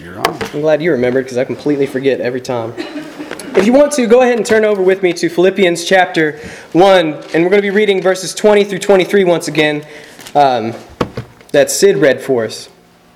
You're on. I'm glad you remembered because I completely forget every time. If you want to, go ahead and turn over with me to Philippians chapter 1, and we're going to be reading verses 20 through 23 once again that Sid read for us.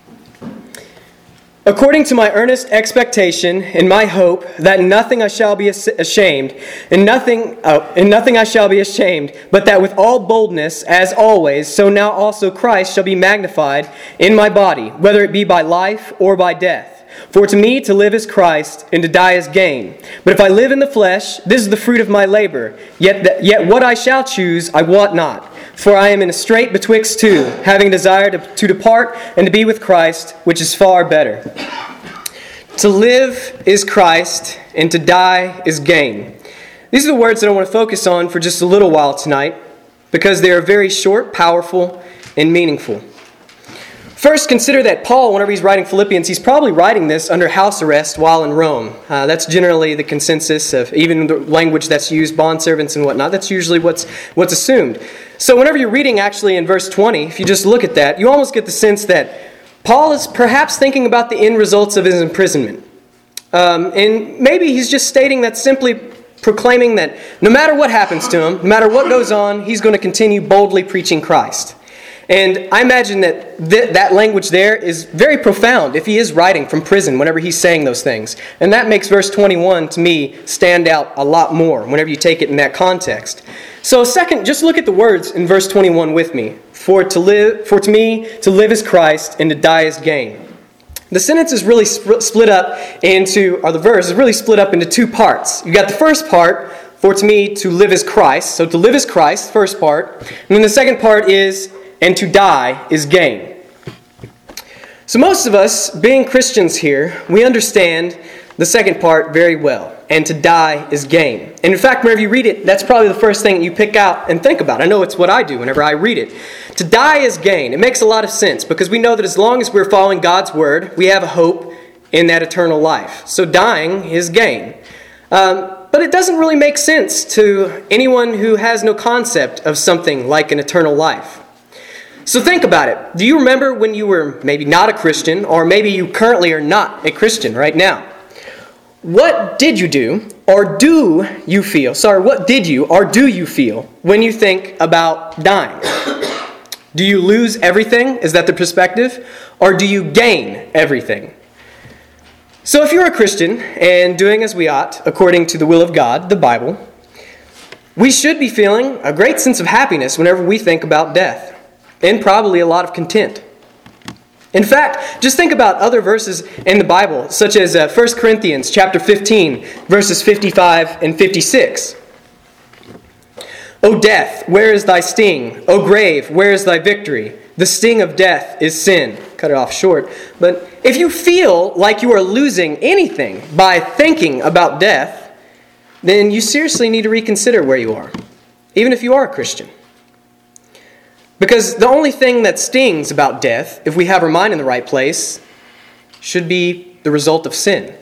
According to my earnest expectation and my hope that in nothing I shall be ashamed, in nothing I shall be ashamed, but that with all boldness, as always, so now also Christ shall be magnified in my body, whether it be by life or by death. For to me to live is Christ, and to die is gain. But if I live in the flesh, this is the fruit of my labor. Yet what I shall choose I wot not. For I am in a strait betwixt two, having desire to depart and to be with Christ, which is far better. To live is Christ, and to die is gain. These are the words that I want to focus on for just a little while tonight, because they are very short, powerful, and meaningful. First, consider that Paul, whenever he's writing Philippians, he's probably writing this under house arrest while in Rome. That's generally the consensus of even the language that's used, bondservants and whatnot. That's usually what's assumed. So whenever you're reading actually in verse 20, if you just look at that, you almost get the sense that Paul is perhaps thinking about the end results of his imprisonment. And maybe he's just stating that simply proclaiming that no matter what happens to him, no matter what goes on, he's going to continue boldly preaching Christ. And I imagine that that language there is very profound if he is writing from prison whenever he's saying those things. And that makes verse 21 to me stand out a lot more whenever you take it in that context. So second, just look at the words in verse 21 with me. For to me to live is Christ and to die is gain. The sentence is really split up into, or the verse is really split up into two parts. You got the first part, for to me to live is Christ. So to live is Christ, first part. And then the second part is, and to die is gain. So most of us, being Christians here, we understand the second part very well. And to die is gain. And in fact, whenever you read it, that's probably the first thing you pick out and think about. I know it's what I do whenever I read it. To die is gain. It makes a lot of sense because we know that as long as we're following God's word, we have a hope in that eternal life. So dying is gain. But it doesn't really make sense to anyone who has no concept of something like an eternal life. So think about it. Do you remember when you were maybe not a Christian, or maybe you currently are not a Christian right now? What did you do, or do you feel? What did you, or do you feel when you think about dying? Do you lose everything? Is that the perspective? Or do you gain everything? So if you're a Christian and doing as we ought, according to the will of God, the Bible, we should be feeling a great sense of happiness whenever we think about death. And probably a lot of content. In fact, just think about other verses in the Bible, such as 1 Corinthians chapter 15, verses 55 and 56. O death, where is thy sting? O grave, where is thy victory? The sting of death is sin. Cut it off short. But if you feel like you are losing anything by thinking about death, then you seriously need to reconsider where you are, even if you are a Christian. Because the only thing that stings about death, if we have our mind in the right place, should be the result of sin.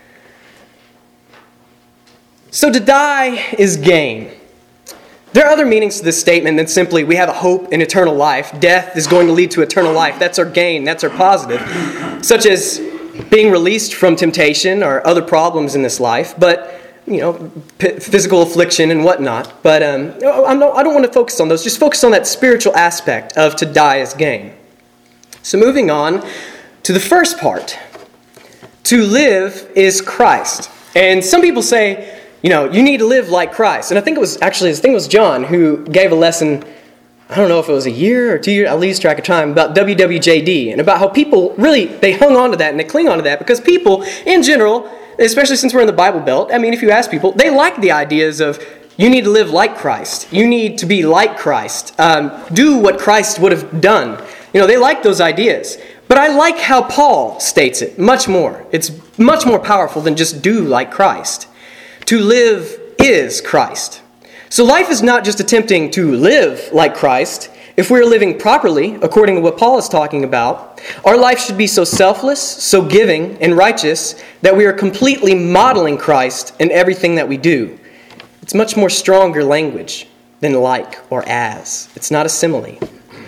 So to die is gain. There are other meanings to this statement than simply we have a hope in eternal life. Death is going to lead to eternal life. That's our gain. That's our positive. Such as being released from temptation or other problems in this life. But physical affliction and whatnot. But I don't want to focus on those. Just focus on that spiritual aspect of to die is gain. So moving on to the first part. To live is Christ. And some people say, you need to live like Christ. And I think it was John who gave a lesson, I don't know if it was a year or 2 years, I lose track of time, about WWJD. And about how people really, they hung on to that and they cling on to that because people, in general, especially since we're in the Bible Belt, if you ask people, they like the ideas of you need to live like Christ. You need to be like Christ. Do what Christ would have done. They like those ideas. But I like how Paul states it much more. It's much more powerful than just do like Christ. To live is Christ. So life is not just attempting to live like Christ. If we're living properly, according to what Paul is talking about, our life should be so selfless, so giving, and righteous that we are completely modeling Christ in everything that we do. It's much more stronger language than like or as. It's not a simile.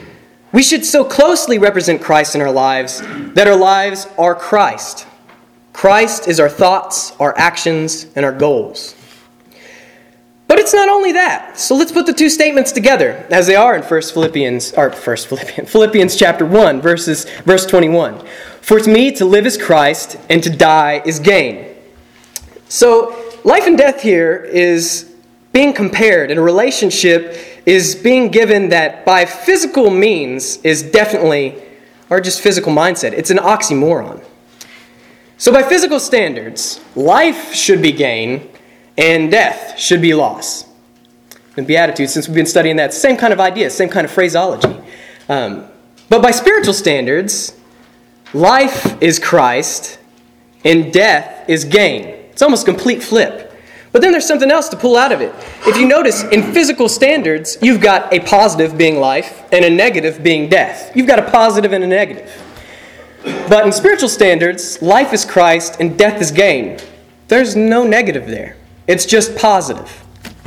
We should so closely represent Christ in our lives that our lives are Christ. Christ is our thoughts, our actions, and our goals. But it's not only that. So let's put the two statements together as they are in Philippians chapter 1, verse 21. For to me to live is Christ, and to die is gain. So life and death here is being compared, and a relationship is being given that by physical means is definitely, or just physical mindset. It's an oxymoron. So by physical standards, life should be gain, and death should be loss. In Beatitudes, since we've been studying that, same kind of idea, same kind of phraseology. But by spiritual standards, life is Christ and death is gain. It's almost a complete flip. But then there's something else to pull out of it. If you notice, in physical standards, you've got a positive being life and a negative being death. You've got a positive and a negative. But in spiritual standards, life is Christ and death is gain. There's no negative there. It's just positive.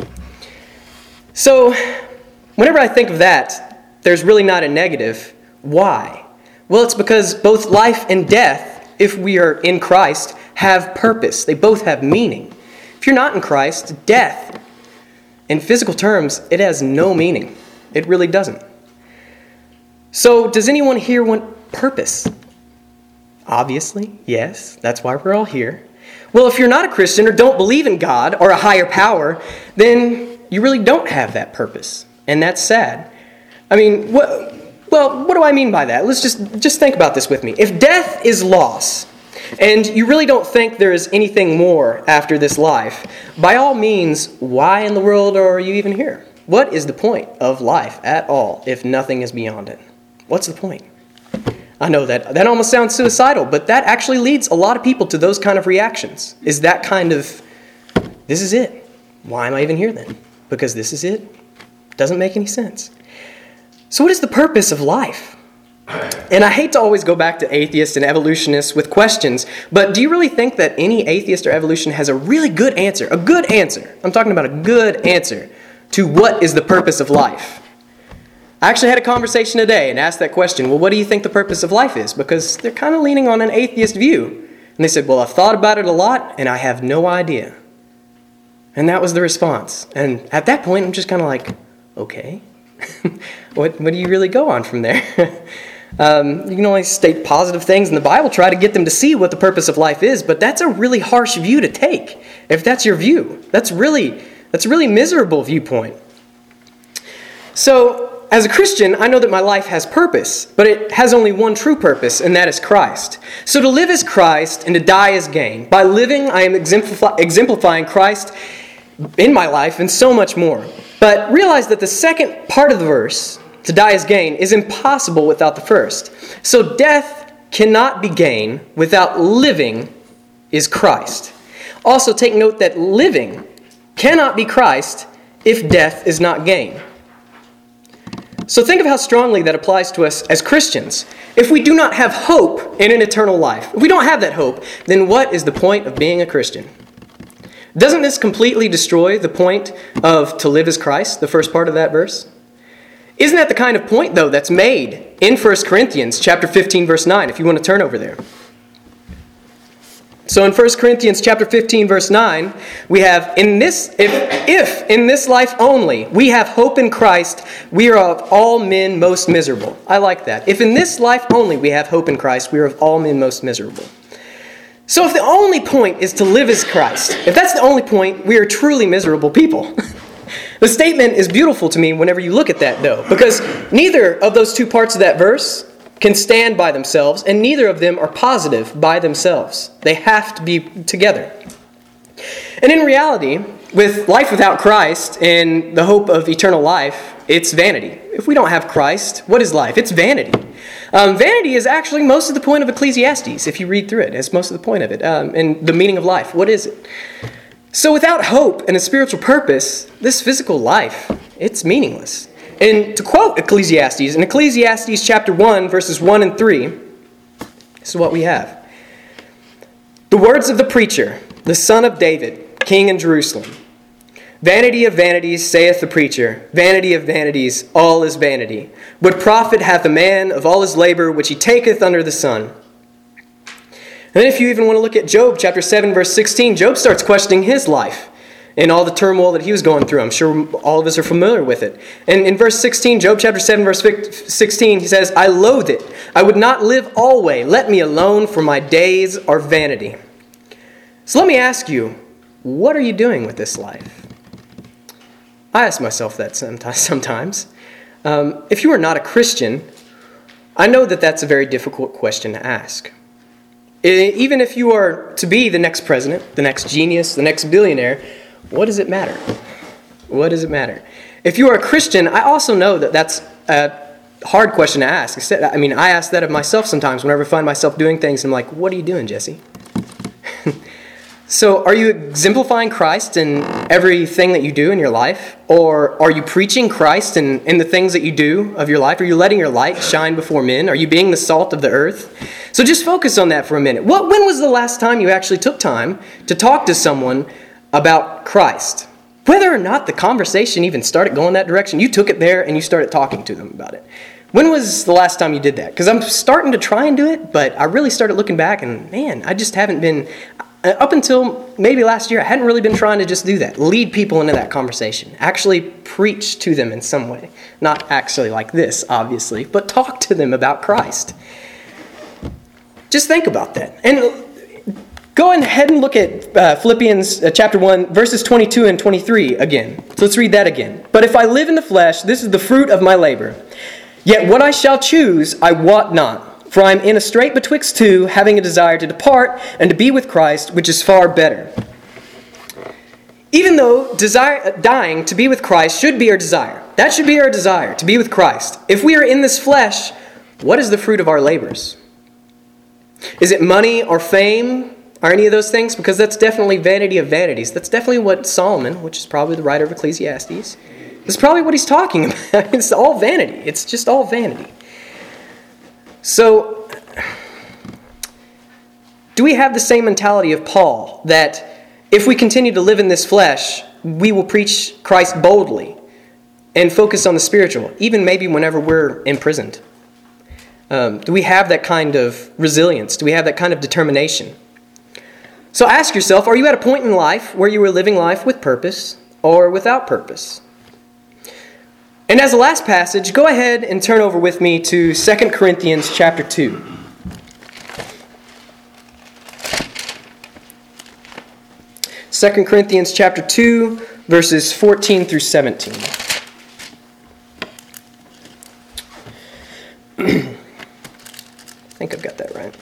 So, whenever I think of that, there's really not a negative. Why? Well, it's because both life and death, if we are in Christ, have purpose. They both have meaning. If you're not in Christ, death, in physical terms, it has no meaning. It really doesn't. So, does anyone here want purpose? Obviously, yes. That's why we're all here. Well, if you're not a Christian or don't believe in God or a higher power, then you really don't have that purpose. And that's sad. I mean, what do I mean by that? Let's just think about this with me. If death is loss, and you really don't think there is anything more after this life, by all means, why in the world are you even here? What is the point of life at all if nothing is beyond it? What's the point? I know that almost sounds suicidal, but that actually leads a lot of people to those kind of reactions. Is that kind of, this is it. Why am I even here then? Because this is it? Doesn't make any sense. So what is the purpose of life? And I hate to always go back to atheists and evolutionists with questions, but do you really think that any atheist or evolution has a really good answer? A good answer. I'm talking about a good answer to what is the purpose of life. I actually had a conversation today and asked that question, well, what do you think the purpose of life is? Because they're kind of leaning on an atheist view. And they said, well, I've thought about it a lot and I have no idea. And that was the response. And at that point, I'm just kind of like, okay, what do you really go on from there? You can only state positive things in the Bible, try to get them to see what the purpose of life is, but that's a really harsh view to take. If that's your view, that's a really miserable viewpoint. So, as a Christian, I know that my life has purpose, but it has only one true purpose, and that is Christ. So to live is Christ, and to die is gain. By living, I am exemplifying Christ in my life, and so much more. But realize that the second part of the verse, to die is gain, is impossible without the first. So death cannot be gain without living is Christ. Also take note that living cannot be Christ if death is not gain. So think of how strongly that applies to us as Christians. If we do not have hope in an eternal life, if we don't have that hope, then what is the point of being a Christian? Doesn't this completely destroy the point of to live as Christ, the first part of that verse? Isn't that the kind of point, though, that's made in 1 Corinthians chapter 15, verse 9, if you want to turn over there? So in 1 Corinthians chapter 15, verse 9, we have, if in this life only we have hope in Christ, we are of all men most miserable. I like that. If in this life only we have hope in Christ, we are of all men most miserable. So if the only point is to live as Christ, if that's the only point, we are truly miserable people. The statement is beautiful to me whenever you look at that, though, because neither of those two parts of that verse can stand by themselves, and neither of them are positive by themselves. They have to be together. And in reality, with life without Christ and the hope of eternal life, it's vanity. If we don't have Christ, what is life? It's vanity. Vanity is actually most of the point of Ecclesiastes. If you read through it, it's most of the point of it. And the meaning of life, what is it? So without hope and a spiritual purpose, this physical life, it's meaningless. And to quote Ecclesiastes, in Ecclesiastes chapter 1, verses 1 and 3, this is what we have. The words of the preacher, the son of David, king in Jerusalem. Vanity of vanities, saith the preacher. Vanity of vanities, all is vanity. What profit hath a man of all his labor which he taketh under the sun? And then if you even want to look at Job chapter 7, verse 16, Job starts questioning his life and all the turmoil that he was going through. I'm sure all of us are familiar with it. And in verse 16, Job chapter 7, verse 16, he says, I loathe it. I would not live always. Let me alone, for my days are vanity. So let me ask you, what are you doing with this life? I ask myself that sometimes. If you are not a Christian, I know that that's a very difficult question to ask. Even if you are to be the next president, the next genius, the next billionaire, what does it matter? What does it matter? If you are a Christian, I also know that that's a hard question to ask. I mean, I ask that of myself sometimes whenever I find myself doing things. I'm like, what are you doing, Jesse? So are you exemplifying Christ in everything that you do in your life? Or are you preaching Christ in the things that you do of your life? Are you letting your light shine before men? Are you being the salt of the earth? So just focus on that for a minute. When was the last time you actually took time to talk to someone about Christ? Whether or not the conversation even started going that direction, you took it there and you started talking to them about it. When was the last time you did that? Because I'm starting to try and do it, but I really started looking back and man, I just haven't been... Up until maybe last year, I hadn't really been trying to just do that. Lead people into that conversation. Actually preach to them in some way. Not actually like this, obviously, but talk to them about Christ. Just think about that. And go ahead and look at Philippians chapter 1, verses 22 and 23 again. So let's read that again. But if I live in the flesh, this is the fruit of my labor. Yet what I shall choose, I wot not. For I am in a strait betwixt two, having a desire to depart and to be with Christ, which is far better. Even though dying to be with Christ should be our desire. That should be our desire, to be with Christ. If we are in this flesh, what is the fruit of our labors? Is it money or fame or any of those things? Because that's definitely vanity of vanities. That's definitely what Solomon, which is probably the writer of Ecclesiastes, is probably what he's talking about. It's all vanity. It's just all vanity. So, do we have the same mentality of Paul, that if we continue to live in this flesh, we will preach Christ boldly and focus on the spiritual, even maybe whenever we're imprisoned? Do we have that kind of resilience? Do we have that kind of determination? So ask yourself, are you at a point in life where you are living life with purpose or without purpose? And as a last passage, go ahead and turn over with me to 2 Corinthians chapter 2. 2 Corinthians chapter 2, verses 14 through 17. I think I've got that right.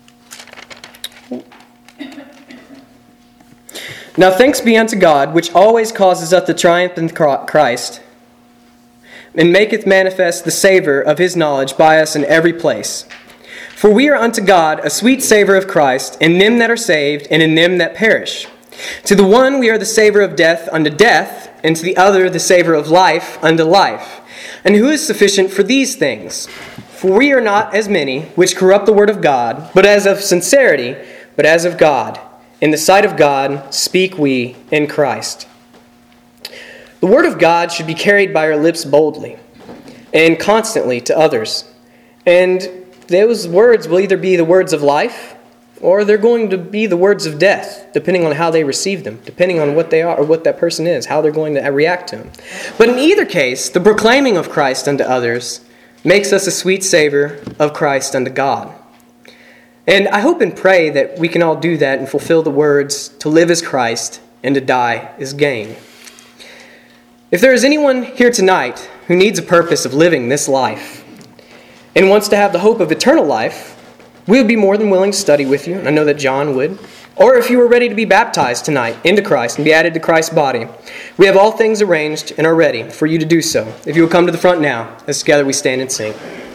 Now thanks be unto God, which always causes us to triumph in Christ, and maketh manifest the savour of his knowledge by us in every place. For we are unto God a sweet savour of Christ in them that are saved and in them that perish. To the one we are the savour of death unto death, and to the other the savour of life unto life. And who is sufficient for these things? For we are not as many which corrupt the word of God, but as of sincerity, but as of God. In the sight of God speak we in Christ. The word of God should be carried by our lips boldly and constantly to others. And those words will either be the words of life or they're going to be the words of death, depending on how they receive them, depending on what they are or what that person is, how they're going to react to them. But in either case, the proclaiming of Christ unto others makes us a sweet savor of Christ unto God. And I hope and pray that we can all do that and fulfill the words, to live as Christ and to die is gain. If there is anyone here tonight who needs a purpose of living this life and wants to have the hope of eternal life, we would be more than willing to study with you, and I know that John would. Or if you were ready to be baptized tonight into Christ and be added to Christ's body, we have all things arranged and are ready for you to do so. If you will come to the front now, as together we stand and sing.